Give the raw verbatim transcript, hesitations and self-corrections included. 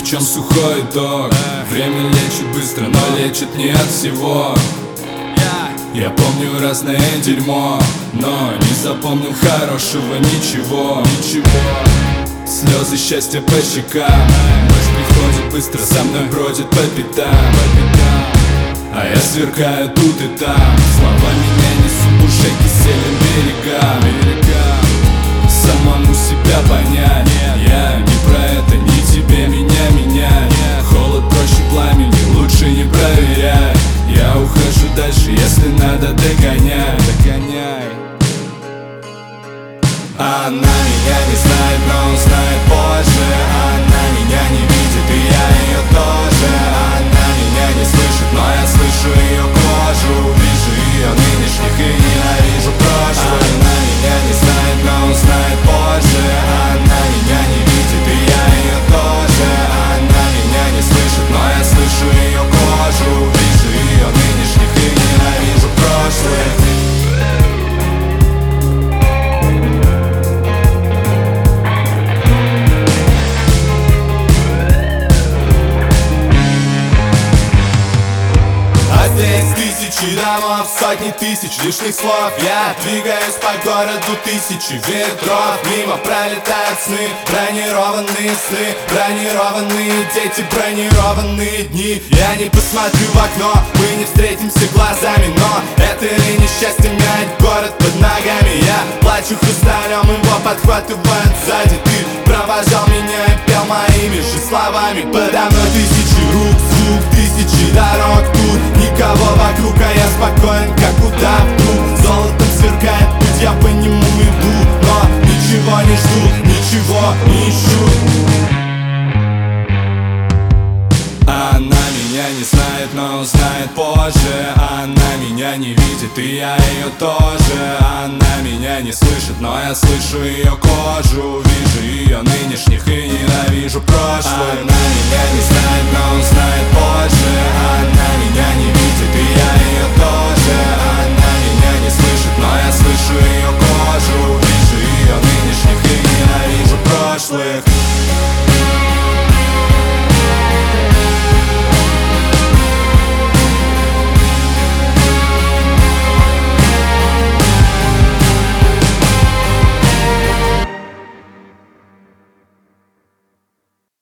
чем сухой итог. Время лечит быстро, но лечит не от всего. Я помню разное дерьмо, но не запомнил хорошего ничего. Ничего. Слезы счастья по щекам, ночь приходит быстро, за мной бродит по пятам, по пятам. А я сверкаю тут и там, слова меня несут уже киселем берегам, берегам. Самому себя понять, я не про это, не тебе меня менять. Холод проще пламени, лучше не проверяй. Я ухожу дальше, если надо, догоняй, догоняй. Она меня не знает, но узнает позже. Она меня не видит, и я ее тоже. Она меня не слышит, но я слышу ее кожу. Вижу ее нынешних и ненавижу прошлое. Она меня не знает, но узнает позже. Она меня не видит, и я ее тоже. Она меня не слышит, но я слышу ее кожу. Вижу ее нынешних и ненавижу прошлое. Тысячи домов, сотни тысяч лишних слов. Я двигаюсь по городу тысячи ветров. Мимо пролетают сны, бронированные сны, бронированные дети, бронированные дни. Я не посмотрю в окно, мы не встретимся глазами, но это ли несчастье менять город под ногами? Я плачу хрусталем, его подхватывают сзади. Ты провожал меня и пел моими же словами. Подо мной тысячи рук, звук тысячи дорог. Тут никого вокруг, а я спокоен, как удав вдруг. Золотом сверкает путь, я по нему иду, но ничего не жду, ничего не ищу. Она меня не знает, но узнает позже. Она меня не видит, и я ее тоже. Она меня не слышит, но я слышу ее кожу. Вижу ее нынешних и ненавижу прошлое. Она меня не знает, но узнает позже. Она меня не видит, и я ее тоже. Она меня не слышит, но я слышу ее кожу.